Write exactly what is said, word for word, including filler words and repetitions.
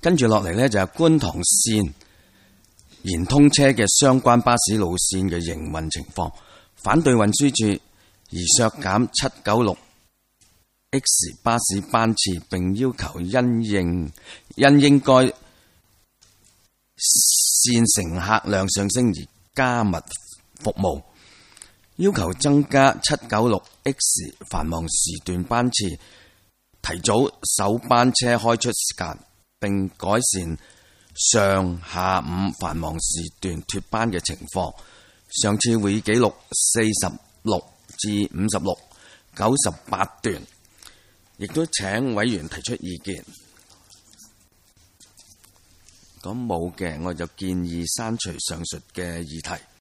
跟住落嚟呢，就係觀塘線延通車嘅相關巴士路線嘅營運情況，反對運輸處而削減七九六 X 巴士班次，並要求因應因應該線乘客量上升而加密服務，要求增加七九六 X 繁忙時段班次，提早首班車開出時間，並改善上下午繁忙時段脫班嘅情況。上次會議記錄四十六至五十六、九十八段，亦都請委員提出意見。咁冇嘅，我就建議刪除上述嘅議題。